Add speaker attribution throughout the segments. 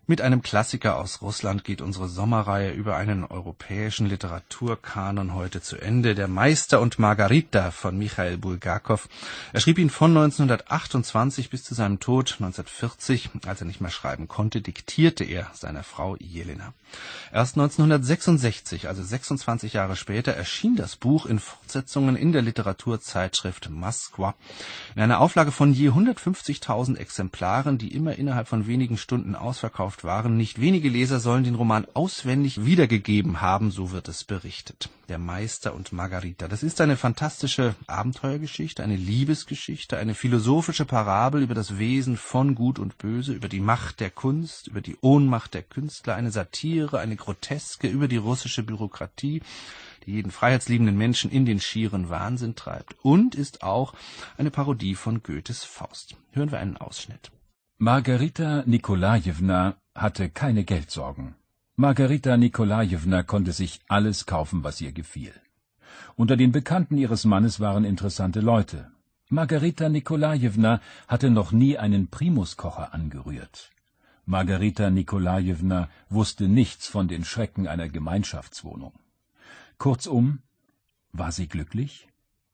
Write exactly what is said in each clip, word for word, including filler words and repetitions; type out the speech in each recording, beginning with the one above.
Speaker 1: Mit einem Klassiker aus Russland geht unsere Sommerreihe über einen europäischen Literaturkanon heute zu Ende. Der Meister und Margarita von Michail Bulgakow. Er schrieb ihn von neunzehnhundertachtundzwanzig bis zu seinem Tod neunzehnhundertvierzig. Als er nicht mehr schreiben konnte, diktierte er seiner Frau Jelena. Erst neunzehnhundertsechsundsechzig, also sechsundzwanzig Jahre später, erschien das Buch in Fortsetzungen in der Literaturzeitschrift Moskwa. In einer Auflage von je hundertfünfzigtausend Exemplaren, die immer innerhalb von wenigen Stunden ausverkauft waren. Nicht wenige Leser sollen den Roman auswendig wiedergegeben haben, so wird es berichtet. Der Meister und Margarita. Das ist eine fantastische Abenteuergeschichte, eine Liebesgeschichte, eine philosophische Parabel über das Wesen von Gut und Böse, über die Macht der Kunst, über die Ohnmacht der Künstler, eine Satire, eine Groteske über die russische Bürokratie, die jeden freiheitsliebenden Menschen in den schieren Wahnsinn treibt, und ist auch eine Parodie von Goethes Faust. Hören wir einen Ausschnitt.
Speaker 2: Margarita Nikolajewna hatte keine Geldsorgen. Margarita Nikolajewna konnte sich alles kaufen, was ihr gefiel. Unter den Bekannten ihres Mannes waren interessante Leute. Margarita Nikolajewna hatte noch nie einen Primuskocher angerührt. Margarita Nikolajewna wusste nichts von den Schrecken einer Gemeinschaftswohnung. Kurzum, war sie glücklich?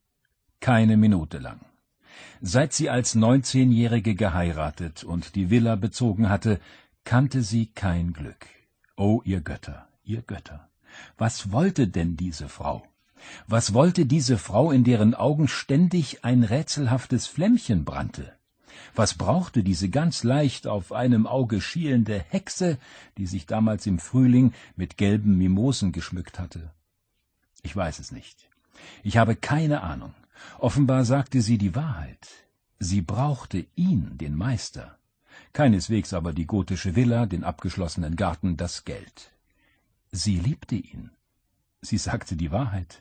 Speaker 2: Keine Minute lang. Seit sie als Neunzehnjährige geheiratet und die Villa bezogen hatte, kannte sie kein Glück. Oh, ihr Götter, ihr Götter! Was wollte denn diese Frau? Was wollte diese Frau, in deren Augen ständig ein rätselhaftes Flämmchen brannte? Was brauchte diese ganz leicht auf einem Auge schielende Hexe, die sich damals im Frühling mit gelben Mimosen geschmückt hatte? Ich weiß es nicht. Ich habe keine Ahnung. Offenbar sagte sie die Wahrheit. Sie brauchte ihn, den Meister. Keineswegs aber die gotische Villa, den abgeschlossenen Garten, das Geld. Sie liebte ihn. Sie sagte die Wahrheit.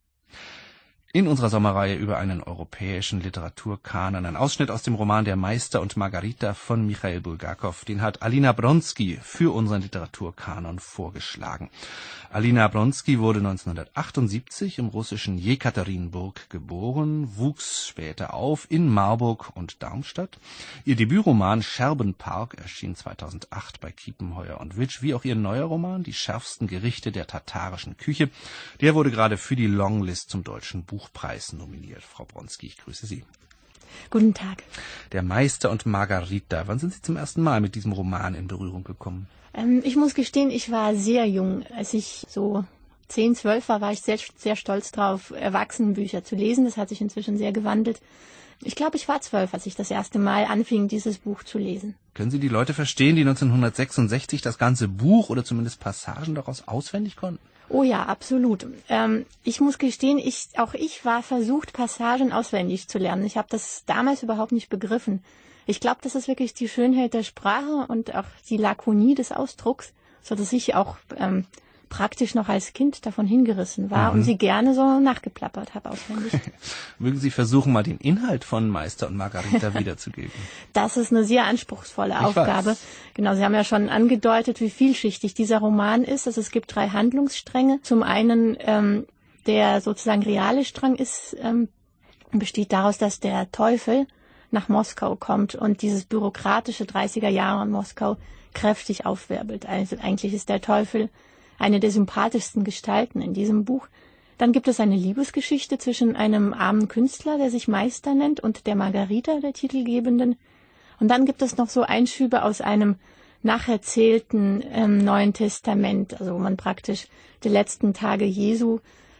Speaker 1: In unserer Sommerreihe über einen europäischen Literaturkanon. Ein Ausschnitt aus dem Roman Der Meister und Margarita von Michail Bulgakow. Den hat Alina Bronski für unseren Literaturkanon vorgeschlagen. Alina Bronski wurde neunzehnhundertachtundsiebzig im russischen Jekaterinburg geboren, wuchs später auf in Marburg und Darmstadt. Ihr Debütroman Scherbenpark erschien zweitausendacht bei Kiepenheuer und Witsch, wie auch ihr neuer Roman Die schärfsten Gerichte der tatarischen Küche. Der wurde gerade für die Longlist zum Deutschen Buchpreis nominiert. Frau Bronski, ich grüße Sie.
Speaker 3: Guten Tag.
Speaker 1: Der Meister und Margarita. Wann sind Sie zum ersten Mal mit diesem Roman in Berührung gekommen?
Speaker 3: Ähm, ich muss gestehen, ich war sehr jung. Als ich so zehn, zwölf war, war ich sehr, sehr stolz drauf, Erwachsenenbücher zu lesen. Das hat sich inzwischen sehr gewandelt. Ich glaube, ich war zwölf, als ich das erste Mal anfing, dieses Buch zu lesen.
Speaker 1: Können Sie die Leute verstehen, die neunzehnhundertsechsundsechzig das ganze Buch oder zumindest Passagen daraus auswendig konnten?
Speaker 3: Oh ja, absolut. Ähm, ich muss gestehen, ich, auch ich war versucht, Passagen auswendig zu lernen. Ich habe das damals überhaupt nicht begriffen. Ich glaube, das ist wirklich die Schönheit der Sprache und auch die Lakonie des Ausdrucks, so dass ich auch ähm, praktisch noch als Kind davon hingerissen war mhm. und sie gerne so nachgeplappert habe auswendig.
Speaker 1: Mögen Sie versuchen, mal den Inhalt von Meister und Margarita wiederzugeben?
Speaker 3: Das ist eine sehr anspruchsvolle ich Aufgabe.
Speaker 1: Weiß.
Speaker 3: Genau, Sie haben ja schon angedeutet, wie vielschichtig dieser Roman ist. Also es gibt drei Handlungsstränge. Zum einen ähm, der sozusagen reale Strang ist ähm, besteht daraus, dass der Teufel nach Moskau kommt und dieses bürokratische dreißiger Jahre in Moskau kräftig aufwirbelt. Also eigentlich ist der Teufel eine der sympathischsten Gestalten in diesem Buch. Dann gibt es eine Liebesgeschichte zwischen einem armen Künstler, der sich Meister nennt, und der Margarita, der Titelgebenden. Und dann gibt es noch so Einschübe aus einem nacherzählten ähm, Neuen Testament, also wo man praktisch die letzten Tage Jesu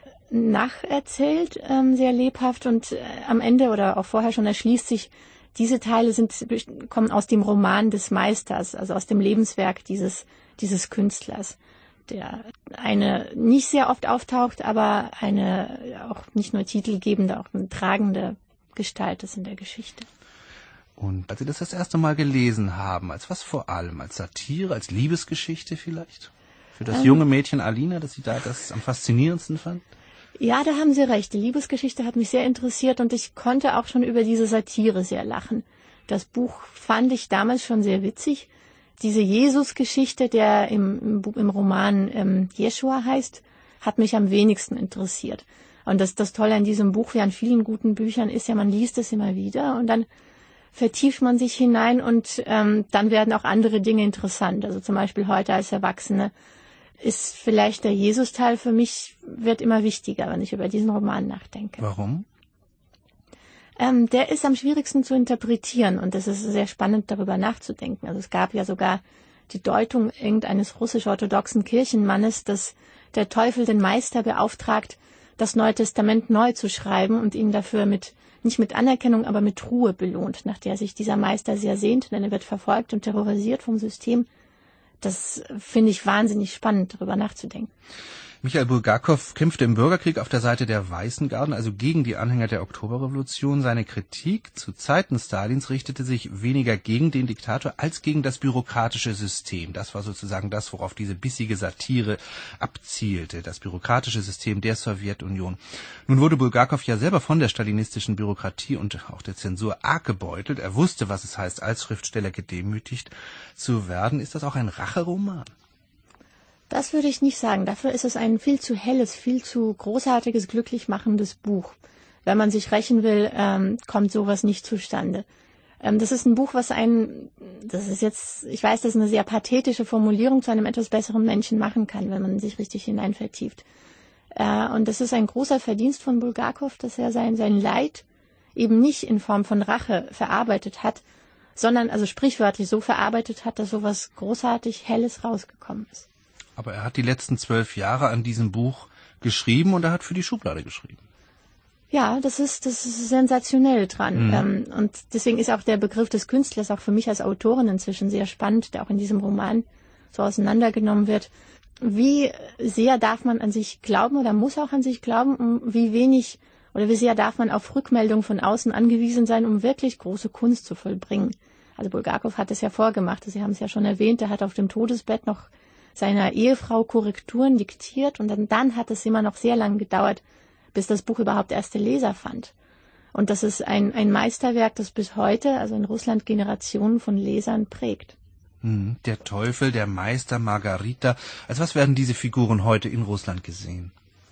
Speaker 3: nacherzählt, ähm, sehr lebhaft. Und äh, am Ende oder auch vorher schon erschließt sich, diese Teile sind, kommen aus dem Roman des Meisters, also aus dem Lebenswerk dieses, dieses Künstlers, der eine nicht sehr oft auftaucht, aber eine auch nicht nur titelgebende, auch eine tragende Gestalt ist in der Geschichte.
Speaker 1: Und als Sie das das erste Mal gelesen haben, als was vor allem? Als Satire, als Liebesgeschichte vielleicht? Für das ähm, junge Mädchen Alina, das Sie da das am faszinierendsten fand?
Speaker 3: Ja, da haben Sie recht. Die Liebesgeschichte hat mich sehr interessiert und ich konnte auch schon über diese Satire sehr lachen. Das Buch fand ich damals schon sehr witzig. Diese Jesus-Geschichte, der im, im, im Roman ähm, Jeschua heißt, hat mich am wenigsten interessiert. Und das, das Tolle an diesem Buch, wie an vielen guten Büchern, ist ja, man liest es immer wieder und dann vertieft man sich hinein und ähm, dann werden auch andere Dinge interessant. Also zum Beispiel heute als Erwachsene ist vielleicht der Jesus-Teil für mich, wird immer wichtiger, wenn ich über diesen Roman nachdenke.
Speaker 1: Warum?
Speaker 3: Ähm, der ist am schwierigsten zu interpretieren und es ist sehr spannend, darüber nachzudenken. Also es gab ja sogar die Deutung irgendeines russisch-orthodoxen Kirchenmannes, dass der Teufel den Meister beauftragt, das Neue Testament neu zu schreiben und ihn dafür mit, nicht mit Anerkennung, aber mit Ruhe belohnt, nach der sich dieser Meister sehr sehnt, denn er wird verfolgt und terrorisiert vom System. Das finde ich wahnsinnig spannend, darüber nachzudenken.
Speaker 1: Michail Bulgakow kämpfte im Bürgerkrieg auf der Seite der Weißen Garden, also gegen die Anhänger der Oktoberrevolution. Seine Kritik zu Zeiten Stalins richtete sich weniger gegen den Diktator als gegen das bürokratische System. Das war sozusagen das, worauf diese bissige Satire abzielte, das bürokratische System der Sowjetunion. Nun wurde Bulgakow ja selber von der stalinistischen Bürokratie und auch der Zensur arg gebeutelt. Er wusste, was es heißt, als Schriftsteller gedemütigt zu werden. Ist das auch ein Racheroman?
Speaker 3: Das würde ich nicht sagen. Dafür ist es ein viel zu helles, viel zu großartiges, glücklich machendes Buch. Wenn man sich rächen will, ähm, kommt sowas nicht zustande. Ähm, das ist ein Buch, was einen, das ist jetzt, ich weiß, das ist eine sehr pathetische Formulierung, zu einem etwas besseren Menschen machen kann, wenn man sich richtig hinein vertieft. Äh, und das ist ein großer Verdienst von Bulgakow, dass er sein, sein Leid eben nicht in Form von Rache verarbeitet hat, sondern also sprichwörtlich so verarbeitet hat, dass sowas großartig Helles rausgekommen ist.
Speaker 1: Aber er hat die letzten zwölf Jahre an diesem Buch geschrieben und er hat für die Schublade geschrieben.
Speaker 3: Ja, das ist, das ist sensationell dran.
Speaker 1: Mhm.
Speaker 3: Ähm, und deswegen ist auch der Begriff des Künstlers auch für mich als Autorin inzwischen sehr spannend, der auch in diesem Roman so auseinandergenommen wird. Wie sehr darf man an sich glauben oder muss auch an sich glauben, um wie wenig oder wie sehr darf man auf Rückmeldung von außen angewiesen sein, um wirklich große Kunst zu vollbringen. Also Bulgakow hat es ja vorgemacht, Sie haben es ja schon erwähnt, er hat auf dem Todesbett noch seiner Ehefrau Korrekturen diktiert und dann, dann hat es immer noch sehr lange gedauert, bis das Buch überhaupt erste Leser fand. Und das ist ein, ein Meisterwerk, das bis heute, also in Russland, Generationen von Lesern prägt.
Speaker 1: Der Teufel, der Meister, Margarita. Als was werden diese Figuren heute in Russland gesehen?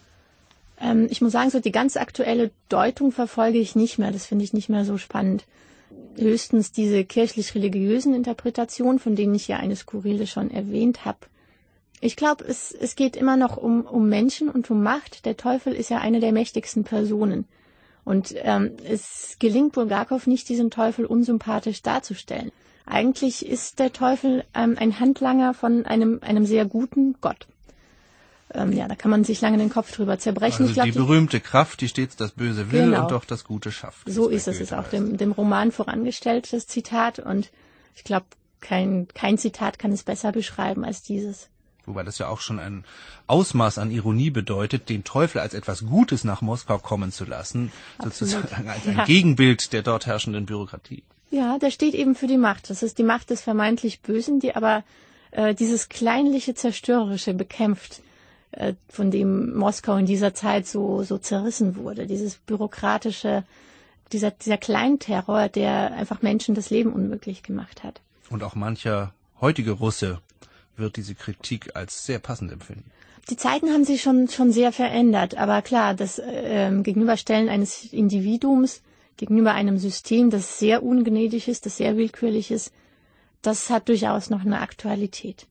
Speaker 3: Ähm, ich muss sagen, so die ganz aktuelle Deutung verfolge ich nicht mehr. Das finde ich nicht mehr so spannend. Höchstens diese kirchlich-religiösen Interpretationen, von denen ich ja eine skurrile schon erwähnt habe. Ich glaube, es, es geht immer noch um, um Menschen und um Macht. Der Teufel ist ja eine der mächtigsten Personen. Und ähm, es gelingt Bulgakow nicht, diesen Teufel unsympathisch darzustellen. Eigentlich ist der Teufel ähm, ein Handlanger von einem, einem sehr guten Gott. Ähm, ja, da kann man sich lange den Kopf drüber zerbrechen.
Speaker 1: Also
Speaker 3: ich glaub,
Speaker 1: die berühmte Kraft, die stets das Böse will
Speaker 3: genau.
Speaker 1: und doch das Gute schafft.
Speaker 3: So ist es, ist auch dem, dem Roman vorangestellt, das Zitat. Und ich glaube, kein, kein Zitat kann es besser beschreiben als dieses.
Speaker 1: Wobei das ja auch schon ein Ausmaß an Ironie bedeutet, den Teufel als etwas Gutes nach Moskau kommen zu lassen,
Speaker 3: Absolut.
Speaker 1: Sozusagen als ein
Speaker 3: Ja.
Speaker 1: Gegenbild der dort herrschenden Bürokratie.
Speaker 3: Ja, der steht eben für die Macht. Das ist die Macht des vermeintlich Bösen, die aber äh, dieses kleinliche, zerstörerische bekämpft, äh, von dem Moskau in dieser Zeit so, so zerrissen wurde. Dieses bürokratische, dieser, dieser Kleinterror, der einfach Menschen das Leben unmöglich gemacht hat.
Speaker 1: Und auch mancher heutige Russe wird diese Kritik als sehr passend empfinden.
Speaker 3: Die Zeiten haben sich schon, schon sehr verändert, aber klar, das äh, Gegenüberstellen eines Individuums gegenüber einem System, das sehr ungnädig ist, das sehr willkürlich ist, das hat durchaus noch eine Aktualität.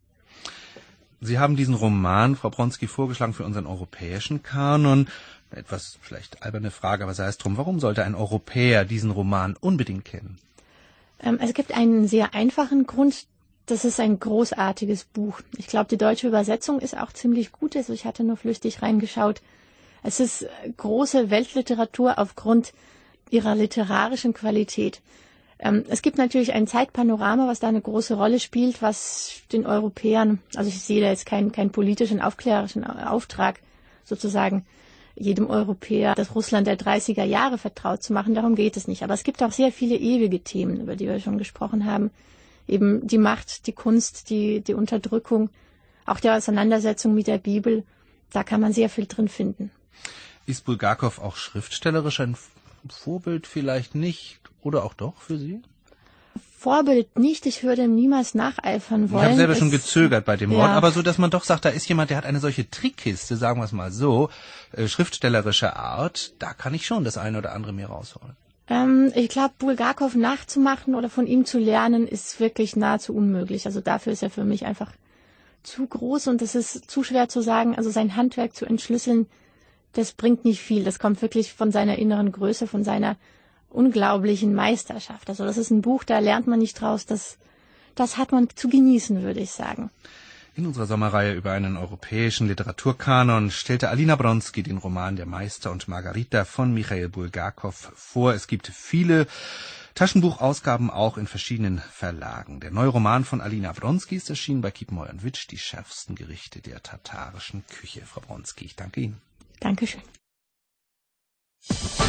Speaker 1: Sie haben diesen Roman, Frau Bronski, vorgeschlagen für unseren europäischen Kanon. Etwas vielleicht alberne Frage, aber sei es drum, warum sollte ein Europäer diesen Roman unbedingt kennen?
Speaker 3: Ähm, es gibt einen sehr einfachen Grund. Das ist ein großartiges Buch. Ich glaube, die deutsche Übersetzung ist auch ziemlich gut. Also ich hatte nur flüchtig reingeschaut. Es ist große Weltliteratur aufgrund ihrer literarischen Qualität. Ähm, es gibt natürlich ein Zeitpanorama, was da eine große Rolle spielt, was den Europäern, also ich sehe da jetzt keinen, keinen politischen, aufklärerischen Auftrag, sozusagen jedem Europäer das Russland der dreißiger Jahre vertraut zu machen. Darum geht es nicht. Aber es gibt auch sehr viele ewige Themen, über die wir schon gesprochen haben. Eben die Macht, die Kunst, die, die Unterdrückung, auch die Auseinandersetzung mit der Bibel, da kann man sehr viel drin finden.
Speaker 1: Ist Bulgakow auch schriftstellerisch ein Vorbild vielleicht nicht oder auch doch für Sie?
Speaker 3: Vorbild nicht, ich würde ihm niemals nacheifern wollen.
Speaker 1: Ich habe selber
Speaker 3: es,
Speaker 1: schon gezögert bei dem Wort,
Speaker 3: ja.
Speaker 1: aber so, dass man doch sagt, da ist jemand, der hat eine solche Trickkiste, sagen wir es mal so, äh, schriftstellerischer Art, da kann ich schon das eine oder andere mir rausholen.
Speaker 3: Ähm, ich glaube, Bulgakow nachzumachen oder von ihm zu lernen, ist wirklich nahezu unmöglich. Also dafür ist er für mich einfach zu groß und es ist zu schwer zu sagen. Also sein Handwerk zu entschlüsseln, das bringt nicht viel. Das kommt wirklich von seiner inneren Größe, von seiner unglaublichen Meisterschaft. Also das ist ein Buch, da lernt man nicht draus. Das, das hat man zu genießen, würde ich sagen.
Speaker 1: In unserer Sommerreihe über einen europäischen Literaturkanon stellte Alina Bronski den Roman Der Meister und Margarita von Michail Bulgakow vor. Es gibt viele Taschenbuchausgaben auch in verschiedenen Verlagen. Der neue Roman von Alina Bronski ist erschienen bei Kiepenheuer und Witsch, die schärfsten Gerichte der tatarischen Küche. Frau Bronski, ich danke Ihnen.
Speaker 3: Dankeschön.